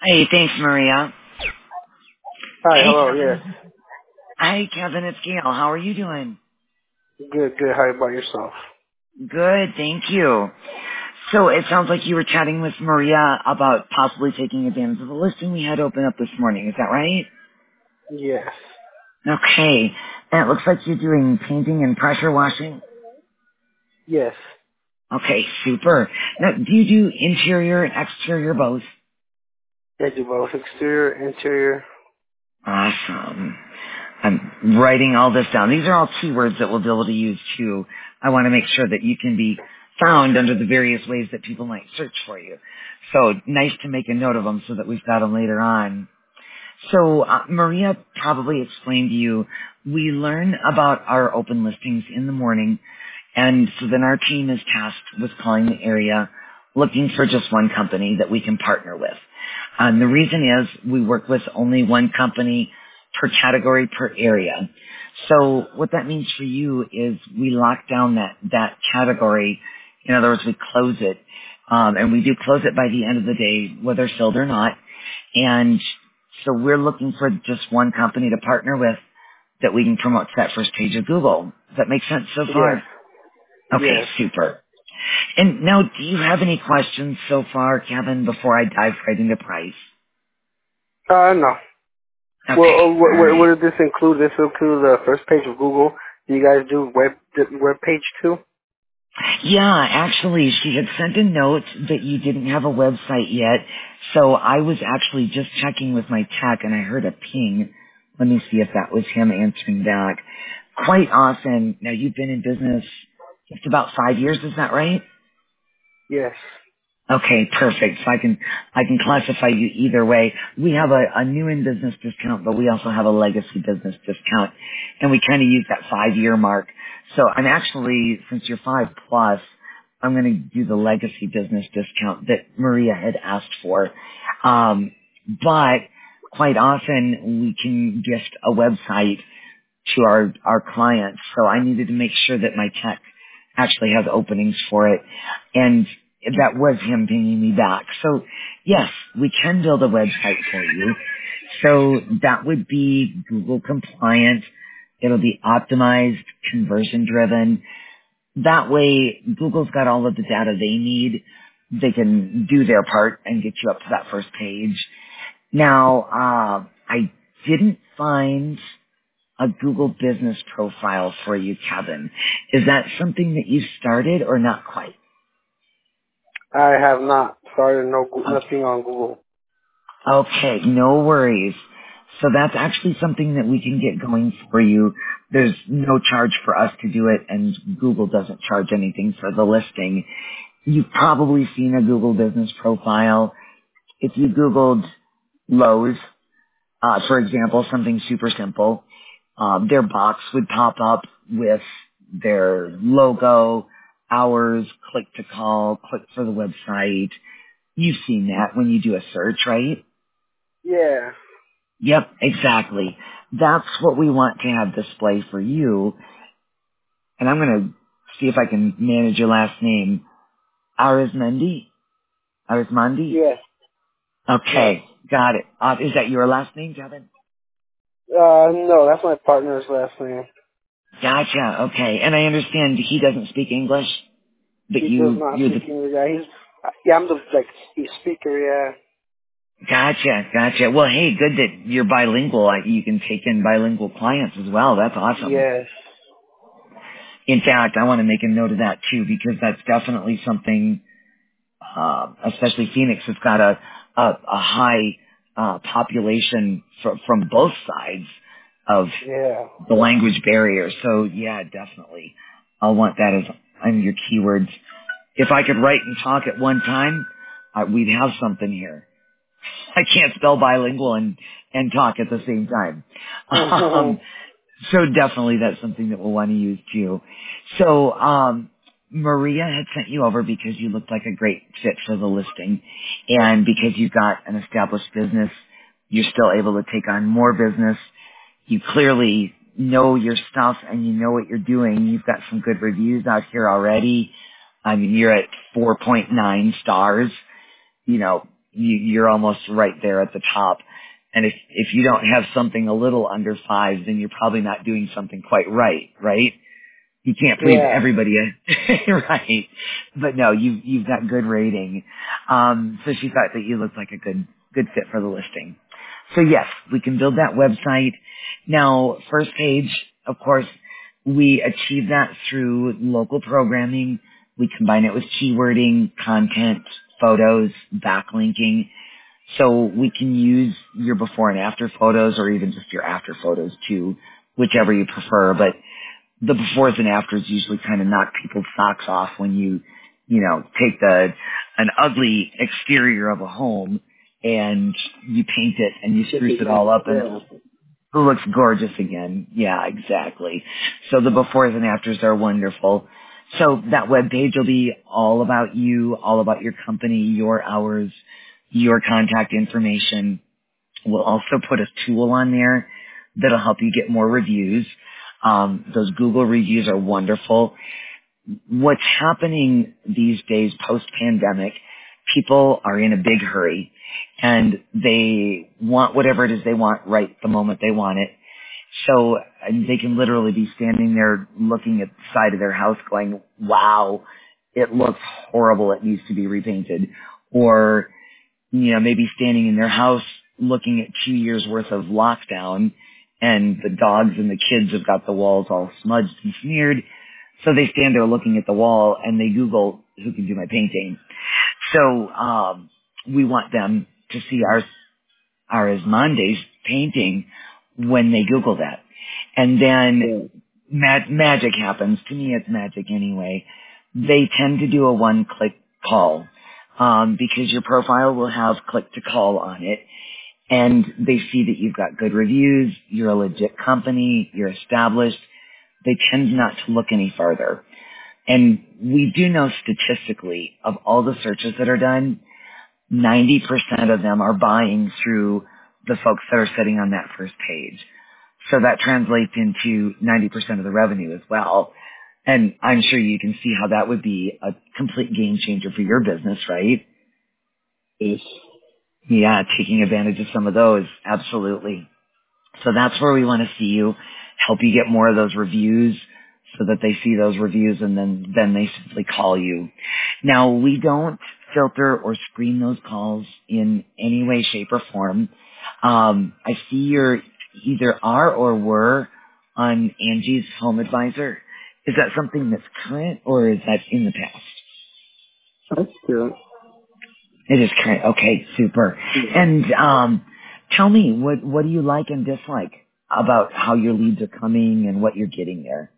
Hey, thanks, Maria. Hi, Hey, hello, yes. Kevin. Hi, Kevin. It's Gail. How are you doing? Good, good. How about yourself? Good, thank you. So it sounds like you were chatting with Maria about possibly taking advantage of the listing we had open up this morning. Is that right? Yes. Okay. And it looks like you're doing painting and pressure washing. Yes. Okay, super. Now, do you do interior and exterior both? I do both exterior, interior. Awesome. I'm writing all this down. These are all keywords that we'll be able to use too. I want to make sure that you can be found under the various ways that people might search for you. So nice to make a note of them so that we've got them later on. So Maria probably explained to you, we learn about our open listings in the morning, and so then our team is tasked with calling the area looking for just one company that we can partner with. And the reason is we work with only one company per category per area. So what that means for you is we lock down that category. In other words, we close it. And we do close it by the end of the day, whether filled or not. And so we're looking for just one company to partner with that we can promote to that first page of Google. Does that make sense so Yes. far? Okay, Yes. super. And now, do you have any questions so far, Kevin, before I dive right into price? No. Well, Okay, all what right. did this include? This include the first page of Google. Do you guys do web page too? Yeah, actually, she had sent a note that you didn't have a website yet, so I was actually just checking with my tech, and I heard a ping. Let me see if that was him answering back. Quite often, now you've been in business just about 5 years, is that right? Yes. Okay, perfect. So I can classify you either way. We have a new in business discount, but we also have a legacy business discount, and we kind of use that 5 year mark. So I'm actually, since you're 5+, I'm going to do the legacy business discount that Maria had asked for. But quite often we can gift a website to our clients. So I needed to make sure that my tech actually has openings for it. And that was him pinging me back. So yes, we can build a website for you. So that would be Google compliant. It'll be optimized, conversion driven. That way Google's got all of the data they need. They can do their part and get you up to that first page. Now, I didn't find a Google business profile for you, Kevin. Is that something that you started or not quite? I have not started Okay, nothing on Google. okay, no worries. So that's actually something that we can get going for you. There's no charge for us to do it, and Google doesn't charge anything for the listing. You've probably seen a Google business profile. If you Googled Lowe's, for example, something super simple, their box would pop up with their logo, hours, click to call, click for the website. You've seen that when you do a search, right? Yeah. Yep, exactly. That's what we want to have display for you. And I'm going to see if I can manage your last name. Arizmendi? Arizmendi? Yes. Yes. Okay, got it. Is that your last name, Kevin? No, that's my partner's last name. Gotcha. Okay. And I understand he doesn't speak English, but He does not you're speak the English. Yeah, I'm the he's speaker. Yeah. Gotcha, gotcha. Well, hey, good that you're bilingual. You can take in bilingual clients as well. That's awesome. Yes. In fact, I want to make a note of that too because that's definitely something, especially Phoenix has got a high population from both sides of Yeah. the language barrier. So yeah, definitely. I'll want that as on your keywords. If I could write and talk at one time, we'd have something here. I can't spell bilingual and talk at the same time. So definitely that's something that we'll want to use too. So, Maria had sent you over because you looked like a great fit for the listing and because you've got an established business, you're still able to take on more business. You clearly know your stuff and you know what you're doing. You've got some good reviews out here already. I mean, you're at 4.9 stars, you know, you're almost right there at the top. And if you don't have something a little under 5, then you're probably not doing something quite right, right? You can't please Yeah. everybody, right? But no, you've got good rating. So she thought that you looked like a good fit for the listing. So yes, we can build that website. Now, first page, of course, we achieve that through local programming. We combine it with keywording, content, photos, backlinking. So we can use your before and after photos or even just your after photos too, whichever you prefer. But the befores and afters usually kind of knock people's socks off when you know, take an ugly exterior of a home and you paint it and you spruce it all up and Yeah. it looks gorgeous again. Yeah, exactly. So the befores and afters are wonderful. So that web page will be all about you, all about your company, your hours, your contact information. We'll also put a tool on there that'll help you get more reviews. Those Google reviews are wonderful. What's happening these days post-pandemic, people are in a big hurry and they want whatever it is they want right the moment they want it. So they can literally be standing there looking at the side of their house going, wow, it looks horrible. It needs to be repainted. Or, you know, maybe standing in their house looking at 2 years worth of lockdown and the dogs and the kids have got the walls all smudged and smeared. So they stand there looking at the wall and they Google who can do my painting. So, we want them to see our Esmonde's painting when they Google that. And Yeah. then magic happens. To me, it's magic anyway. They tend to do a one-click call, because your profile will have click to call on it. And they see that you've got good reviews, you're a legit company, you're established. They tend not to look any further. And we do know statistically of all the searches that are done, 90% of them are buying through the folks that are sitting on that first page. So that translates into 90% of the revenue as well. And I'm sure you can see how that would be a complete game changer for your business, right? Yes. Yeah, taking advantage of some of those. Absolutely. So that's where we want to see you, help you get more of those reviews so that they see those reviews and then they simply call you. Now, we don't filter or screen those calls in any way, shape, or form. I see you're either are or were on Angie's Home Advisor. Is that something that's current or is that in the past? That's good. It is current. Okay, super. Yeah. And tell me, what do you like and dislike about how your leads are coming and what you're getting there?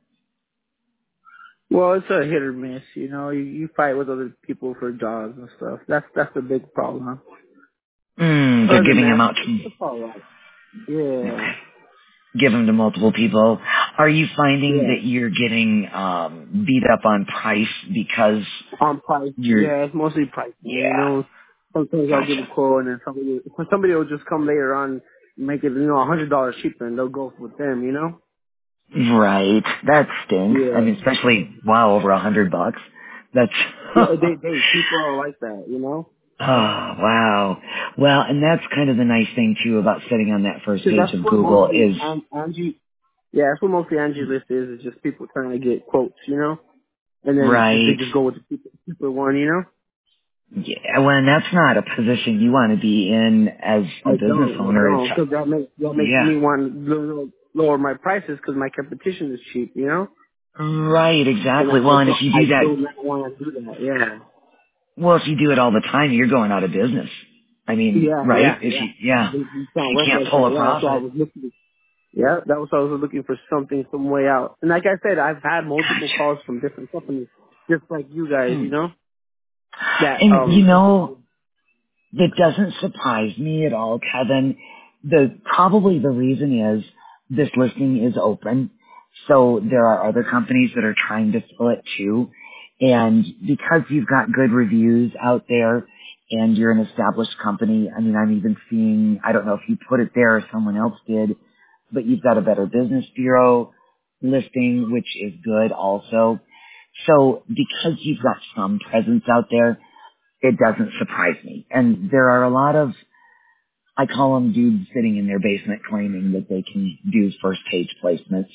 Well, it's a hit or miss, you know. You fight with other people for jobs and stuff. That's the big problem. They're Other than giving them that, out to it's all right. Yeah. give them to multiple people. Are you finding Yeah. that you're getting beat up on price because On price. you're Yeah, it's mostly pricing, you yeah, know. Sometimes I'll give a gotcha. quote and then somebody will just come later on and make it, $100 cheaper and they'll go with them, you know? Right. That stinks. I Yeah. mean, especially wow, over $100. That's Yeah, people are like that, you know? oh wow. Well, and that's kind of the nice thing too about sitting on that first So page that's of what Google mostly is Angie, yeah, that's what mostly Angie's list is just people trying to get quotes, you know? And then they right. just go with the cheaper one, you know? Yeah, well, and that's not a position you want to be in as a business I owner. It's don't, because that makes yeah. me want to lower my prices because my competition is cheap, you know? Right, And exactly. Well, and if you I do that, do not want to do that. Yeah. well, if you do it all the time, you're going out of business. I mean, right? If Yeah. you, yeah, You if can't you work can't like pull that. a Yeah, that's why I profit. was looking. Yeah, that was why I was looking for something, some way out. And like I said, I've had multiple Gotcha. calls from different companies, just like you guys, Hmm. you know, that And you know, that doesn't surprise me at all, Kevin. Probably the reason is this listing is open, so there are other companies that are trying to fill it too. And because you've got good reviews out there and you're an established company, I mean, I'm even seeing, I don't know if you put it there or someone else did, but you've got a Better Business Bureau listing, which is good also. So because you've got some presence out there, it doesn't surprise me. And there are a lot of, I call them dudes sitting in their basement claiming that they can do first page placements.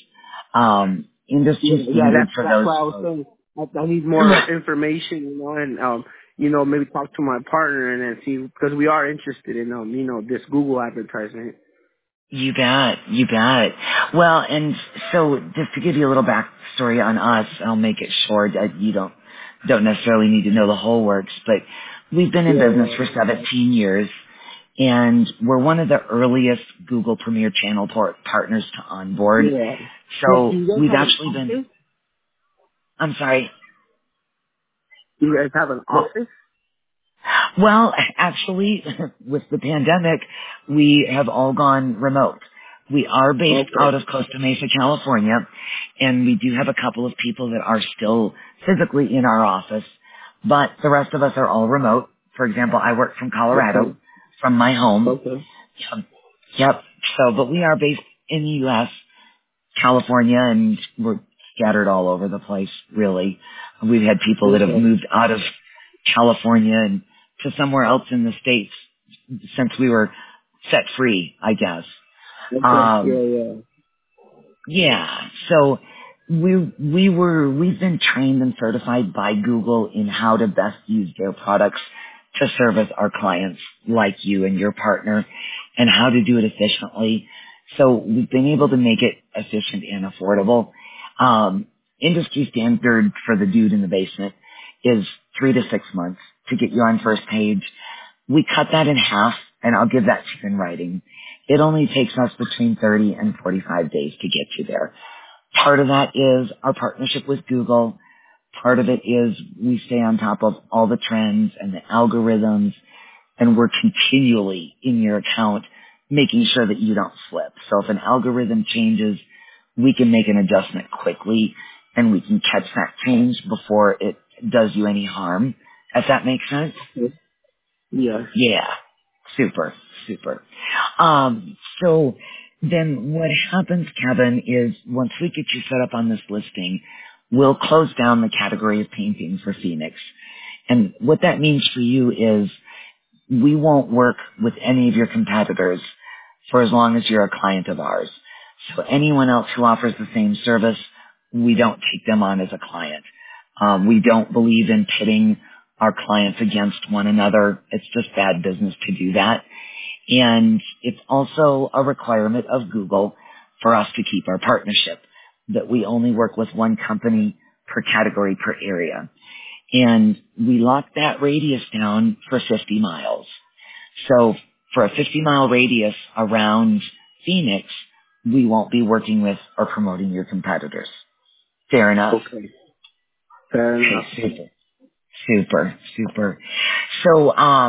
Yeah, Industry yeah, standard for that's those why I was folks. saying I need more Right. information, and maybe talk to my partner and then see, because we are interested in this Google advertisement. You bet. You bet. Well, and so just to give you a little backstory on us, I'll make it short. You don't necessarily need to know the whole works, but we've been in business Yeah, for 17 years, and we're one of the earliest Google Premier Channel partners to onboard. yeah. Do So you guys we've have an actually been, office? I'm sorry, Do you guys have an what, office? well, actually, with the pandemic, we have all gone remote. We are based out Okay. of Costa Mesa, California, and we do have a couple of people that are still physically in our office, but the rest of us are all remote. For example, I work from Colorado, Okay. from my home. Okay. Yep. So, but we are based in the U.S. California, and we're scattered all over the place, really. We've had people that have Okay. moved out of California and to somewhere else in the States since we were set free, I guess. Okay. Um, Yeah, yeah. yeah. So we've been trained and certified by Google in how to best use their products to service our clients like you and your partner and how to do it efficiently. So we've been able to make it efficient and affordable. Industry standard for the dude in the basement is 3 to 6 months to get you on first page. We cut that in half, and I'll give that to you in writing. It only takes us between 30 and 45 days to get you there. Part of that is our partnership with Google. Part of it is we stay on top of all the trends and the algorithms, and we're continually in your account making sure that you don't slip. So if an algorithm changes, we can make an adjustment quickly, and we can catch that change before it does you any harm, if that makes sense. Yes. Yeah. Super, super. So then what happens, Kevin, is once we get you set up on this listing, we'll close down the category of painting for Phoenix. And what that means for you is we won't work with any of your competitors for as long as you're a client of ours. So anyone else who offers the same service, we don't take them on as a client. We don't believe in pitting our clients against one another. It's just bad business to do that. And it's also a requirement of Google for us to keep our partnership, that we only work with one company per category per area. And we lock that radius down for 50 miles. So for a 50-mile radius around Phoenix, we won't be working with or promoting your competitors. Fair enough. Okay. Fair Okay, enough. super, super, super. So,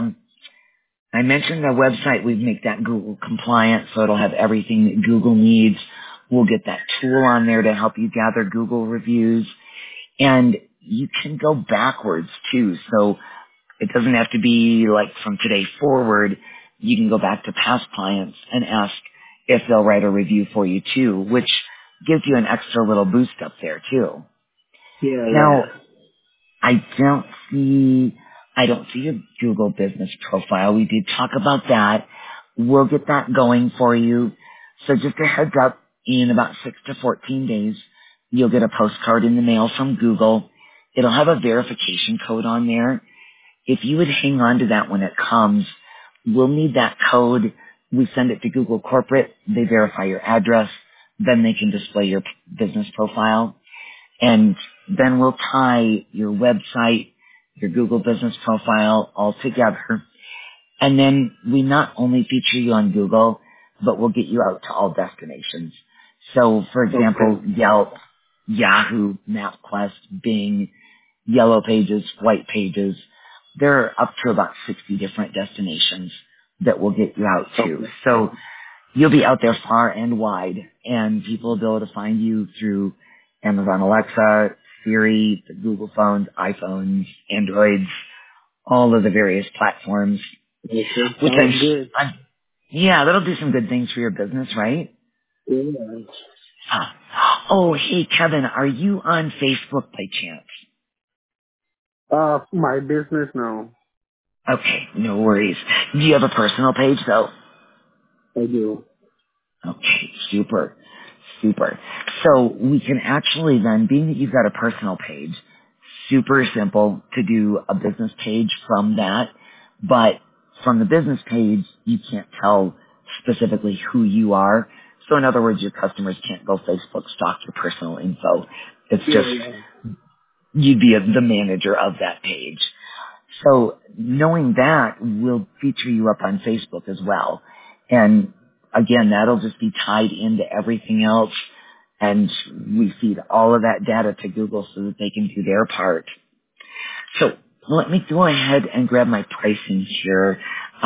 I mentioned the website, we make that Google compliant, so it'll have everything that Google needs. We'll get that tool on there to help you gather Google reviews. And you can go backwards too. So it doesn't have to be like from today forward. You can go back to past clients and ask if they'll write a review for you too, which gives you an extra little boost up there too. Yeah, Now, yeah. I don't see, I don't see a Google business profile. We did talk about that. We'll get that going for you. So just a heads up, in about 6 to 14 days, you'll get a postcard in the mail from Google. It'll have a verification code on there. If you would hang on to that when it comes, we'll need that code. We send it to Google Corporate. They verify your address. Then they can display your business profile. And then we'll tie your website, your Google business profile all together. And then we not only feature you on Google, but we'll get you out to all destinations. So for example, Okay. Yelp, Yahoo, MapQuest, Bing, Yellow Pages, White Pages, there are up to about 60 different destinations that we'll get you out to. Okay. So you'll be out there far and wide, and people will be able to find you through Amazon Alexa, Siri, the Google phones, iPhones, Androids, all of the various platforms, Okay. which Sounds good. yeah, that'll do some good things for your business, right? Yeah. Oh, hey, Kevin, are you on Facebook by chance? My business, no. Okay, no worries. Do you have a personal page though? I do. Okay, super, super. So we can actually then, being that you've got a personal page, super simple to do a business page from that, but from the business page, you can't tell specifically who you are. So in other words, your customers can't go Facebook stalk your personal info. It's Yeah, just, yeah. you'd be the manager of that page. So knowing that will feature you up on Facebook as well. And again, that'll just be tied into everything else. And we feed all of that data to Google so that they can do their part. So let me go ahead and grab my pricing here.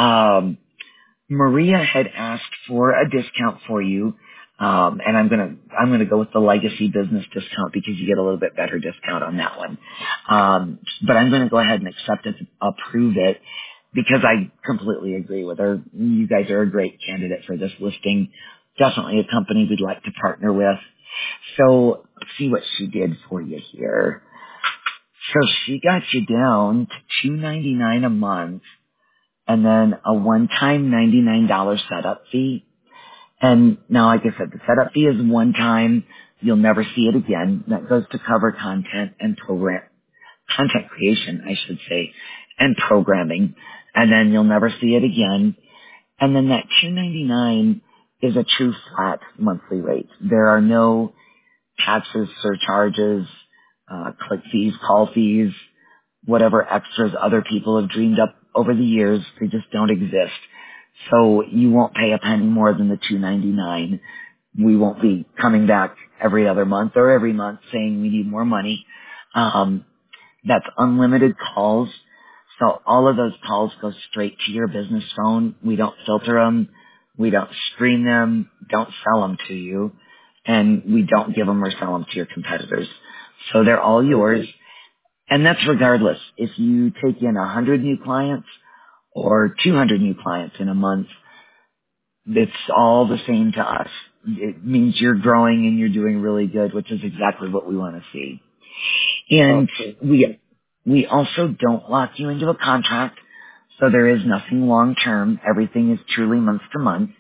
Maria had asked for a discount for you. And I'm gonna go with the legacy business discount because you get a little bit better discount on that one. But I'm gonna go ahead and accept it, approve it, because I completely agree with her. You guys are a great candidate for this listing. Definitely a company we'd like to partner with. So let's see what she did for you here. So she got you down to $299 a month and then a one-time $99 setup fee. And now, like I said, the setup fee is one time. You'll never see it again. That goes to cover content and content creation, I should say, and programming. And then you'll never see it again. And then that $299 is a true flat monthly rate. There are no taxes, surcharges, click fees, call fees, whatever extras other people have dreamed up over the years. They just don't exist. So you won't pay a penny more than the $299. We won't be coming back every other month or every month saying we need more money. That's unlimited calls. So all of those calls go straight to your business phone. We don't filter them. We don't screen them. Don't sell them to you. And we don't give them or sell them to your competitors. So they're all yours. Okay. And that's regardless. If you take in 100 new clients or 200 new clients in a month, it's all the same to us. It means you're growing and you're doing really good, which is exactly what we want to see. And Okay. we also don't lock you into a contract, so there is nothing long term. Everything is truly month to month.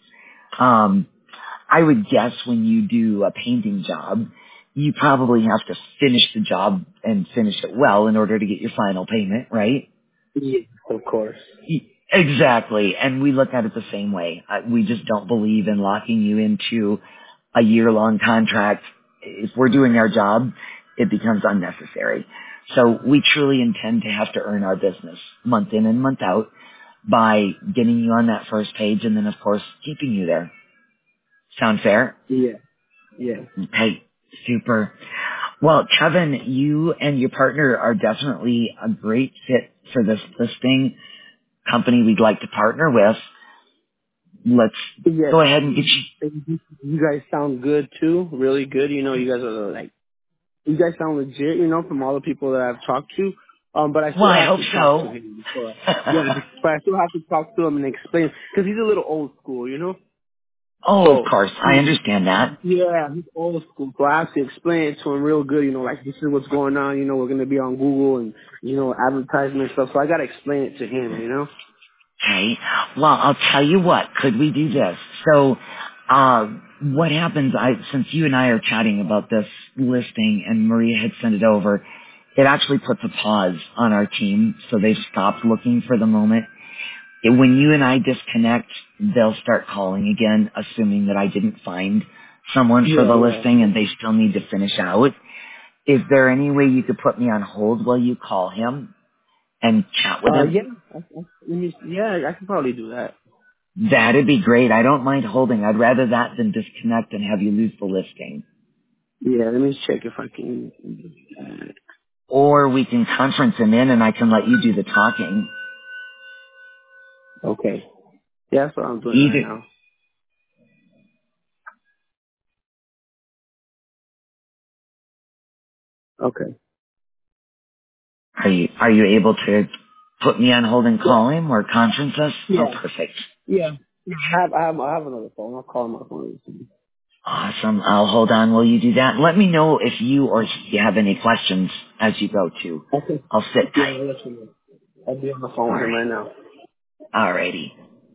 I would guess when you do a painting job, you probably have to finish the job and finish it well in order to get your final payment, right? Yeah, of course. Exactly. And we look at it the same way. We just don't believe in locking you into a year-long contract. If we're doing our job, it becomes unnecessary. So we truly intend to have to earn our business month in and month out by getting you on that first page and then, of course, keeping you there. Sound fair? Yeah. Yeah. Okay. Super. Well, Kevin, you and your partner are definitely a great fit for this listing company we'd like to partner with. Let's Yeah. go ahead and get you. You guys sound good too. Really good. You know, you guys are like, you guys sound legit, you know, from all the people that I've talked to. But I Well, still I have hope to talk to so. him before. Yeah, but I still have to talk to him and explain because he's a little old school, you know. Oh, of So course. I understand that. yeah, he's old school. So I have to explain it to him real good, you know, like this is what's going on. You know, we're gonna be on Google and you know advertisement and stuff. So I gotta explain it to him, you know. Okay. Well, I'll tell you what. Could we do this? So, what happens, since you and I are chatting about this listing and Maria had sent it over, it actually puts a pause on our team, so they've stopped looking for the moment. When you and I disconnect, they'll start calling again, assuming that I didn't find someone for Yeah, the yeah. listing and they still need to finish out. Is there any way you could put me on hold while you call him and chat with him? Yeah. I can probably do that. That'd be great. I don't mind holding. I'd rather that than disconnect and have you lose the listing. Yeah, let me check if I can. Or we can conference him in and I can let you do the talking. Okay. Yeah, that's what I'm doing right Either. now. Okay. Are you able to put me on hold and Yeah. call him or conference us? Oh, Yeah. perfect. Yeah. I have another phone. I'll call my phone. Awesome. I'll hold on while you do that. Let me know if you or he have any questions as you go too. Okay. I'll sit Yeah, tight. I'll let you know. I'll be on the phone All with him right. right now. Alrighty.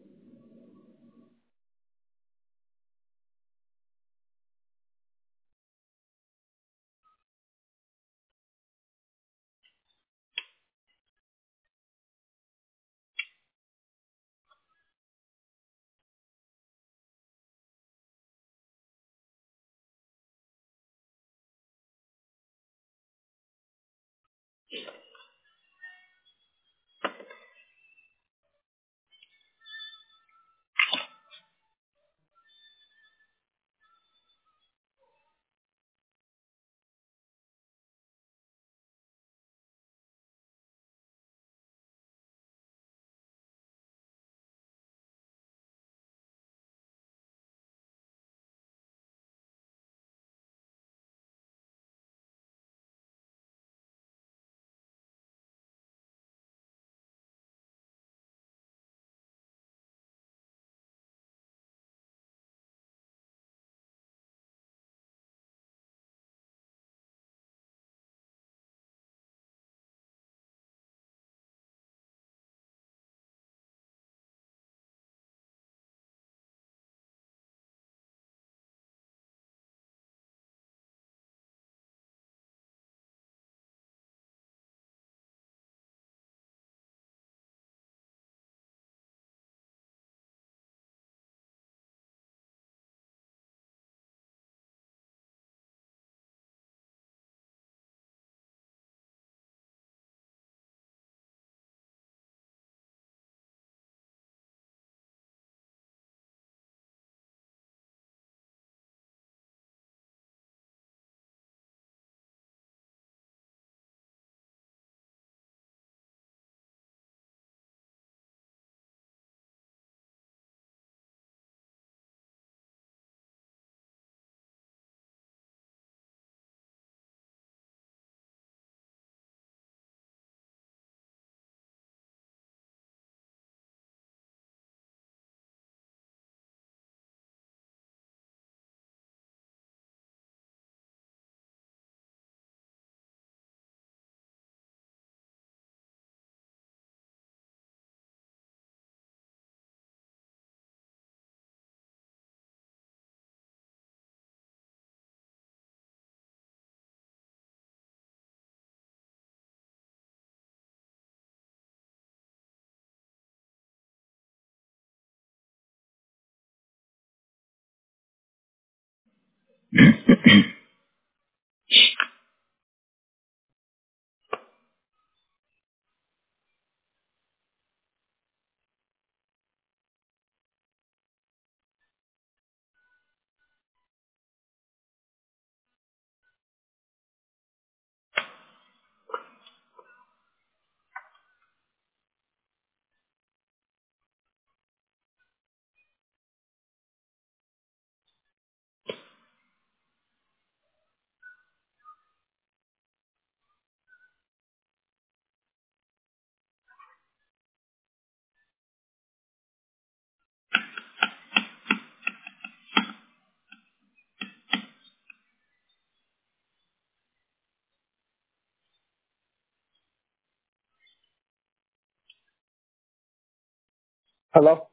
Hello?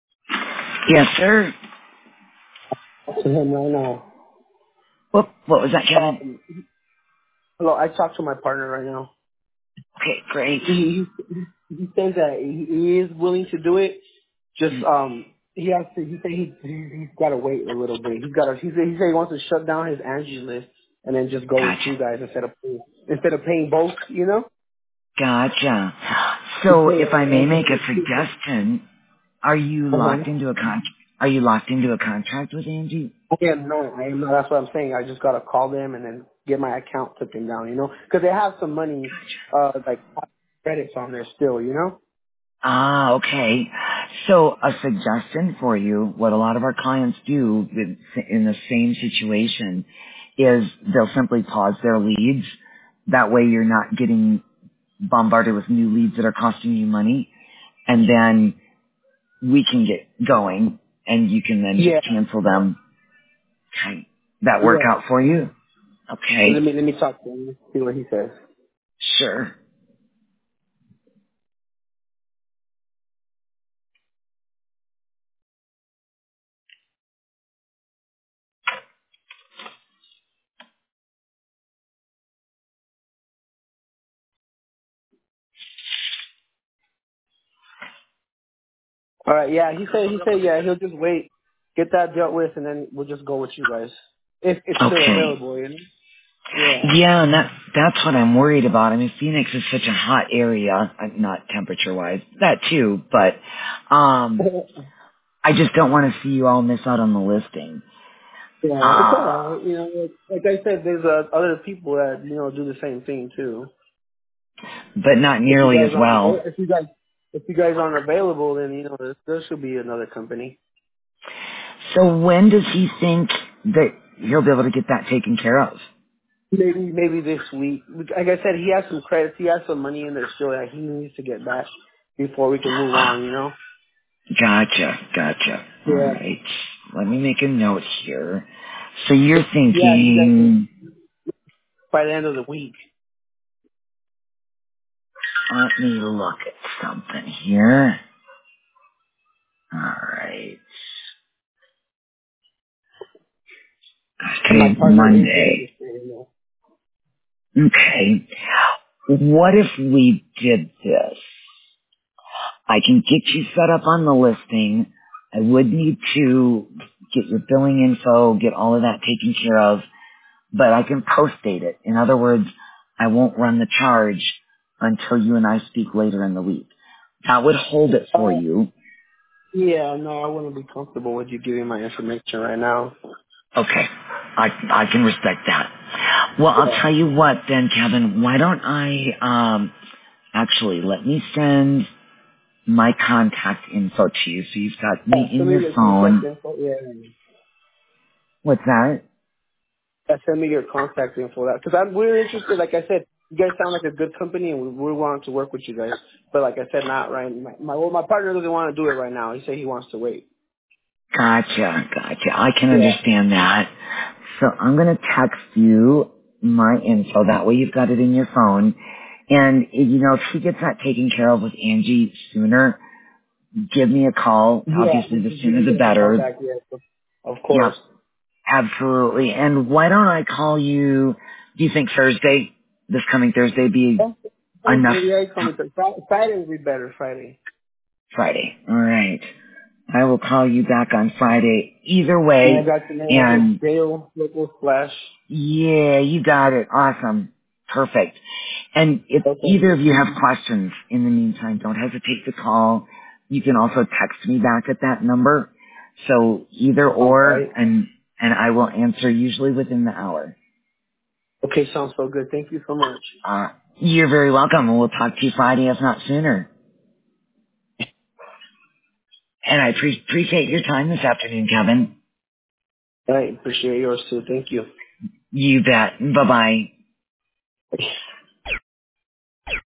Yes, sir. To him right now. What was that, Kevin? Hello, I talked to my partner right now. Okay, great. He says that he is willing to do it. Just he has to. He said he's got to wait a little bit. He said he wants to shut down his Angie list and then just go with Gotcha. you guys instead of paying both. You know. Gotcha. To So pay if I may make a Angie. suggestion, are you locked into a are you locked into a contract with Angie? I am not. I am not. That's what I'm saying. I just gotta call them and then get my account taken down. You know, because they have some money, like credits on there still. You know. Ah, okay. So a suggestion for you, what a lot of our clients do in the same situation is they'll simply pause their leads. That way you're not getting bombarded with new leads that are costing you money. And then we can get going and you can then Yeah. just cancel them. Okay. That work Yeah. out for you? Okay. Let me talk to him. See what he says. Sure. All right, yeah. He said yeah, he'll just wait, get that dealt with, and then we'll just go with you guys if it's still Okay. available. You know? Yeah. Yeah, and that's what I'm worried about. I mean, Phoenix is such a hot area, not temperature-wise, that too, but I just don't want to see you all miss out on the listing. Yeah, it's all Uh, right. You know, like I said, there's other people that do the same thing too. but not If you nearly guys as aren't well. available, if you guys aren't available, then there should be another company. So when does he think that he'll be able to get that taken care of? Maybe this week. Like I said, he has some credits. He has some money in there still that he needs to get back before we can move on. You know. Gotcha. All Yeah. right. Let me make a note here. So you're Yeah, you guys can thinking, by the end of the week. let me look at something here. All right. And my Today's partner is Monday. interested. Okay. What if we did this? I can get you set up on the listing. I would need to get your billing info, get all of that taken care of, but I can post date it. In other words, I won't run the charge until you and I speak later in the week. That would hold it for you. Yeah, no, I wouldn't be comfortable with you giving my information right now. Okay. I can respect that. Well, I'll Yeah. tell you what then, Kevin, why don't actually, let me send my contact info to you so you've got me in Send me your your contact phone. info. Yeah. What's that? Send me your contact info. Because we're interested. Like I said, you guys sound like a good company, and we want to work with you guys. But like I said, not right. My partner doesn't want to do it right now. He said he wants to wait. Gotcha. I can Yeah. understand that. So I'm going to text you my info. That way you've got it in your phone. And, if he gets that taken care of with Angie sooner, give me a call. Yeah. Obviously, the You sooner can the get in better. contact. Yeah. Of course. Yep, absolutely. And why don't I call you, do you think Thursday, this coming Thursday, be enough Yeah, he told me Friday would be better. Friday. Friday? All right. I will call you back on Friday either And I way. got your name. It's And Dale Local Splash. yeah, you got it. Awesome. Perfect. And if Okay. either of you have questions in the meantime, don't hesitate to call. You can also text me back at that number. So either All or, right. and I will answer usually within the hour. Okay, sounds so good. Thank you so much. You're very welcome, and we'll talk to you Friday, if not sooner. And I appreciate your time this afternoon, Kevin. I appreciate yours too. Thank you. You bet. Bye-bye.